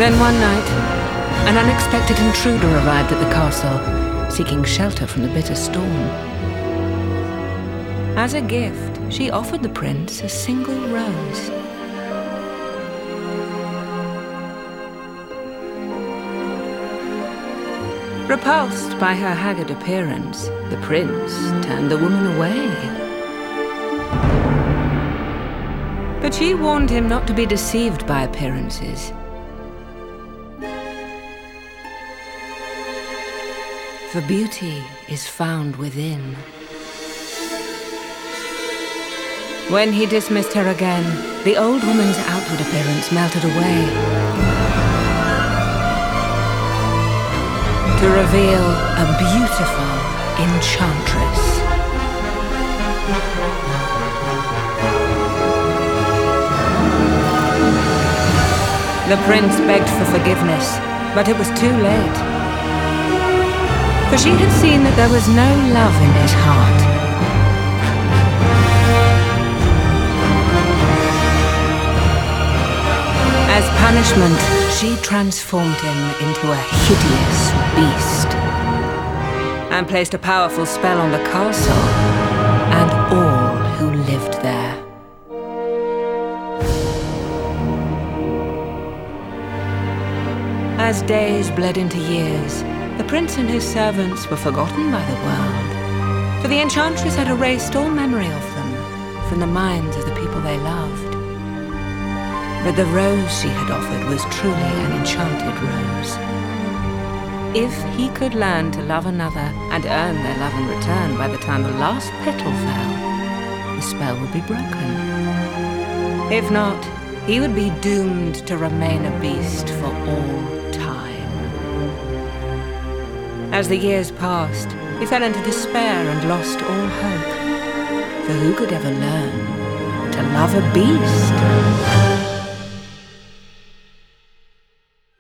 Then one night, an unexpected intruder arrived at the castle, seeking shelter from the bitter storm. As a gift, she offered the prince a single rose. Repulsed by her haggard appearance, the prince turned the woman away. But she warned him not to be deceived by appearances. For beauty is found within. When he dismissed her again, the old woman's outward appearance melted away, to reveal a beautiful enchantress. The prince begged for forgiveness, but it was too late. For she had seen that there was no love in his heart. As punishment, she transformed him into a hideous beast and placed a powerful spell on the castle and all who lived there. As days bled into years, the prince and his servants were forgotten by the world, for the enchantress had erased all memory of them from the minds of the people they loved. But the rose she had offered was truly an enchanted rose. If he could learn to love another and earn their love in return by the time the last petal fell, the spell would be broken. If not, he would be doomed to remain a beast for all time. As the years passed, he fell into despair and lost all hope. For who could ever learn to love a beast?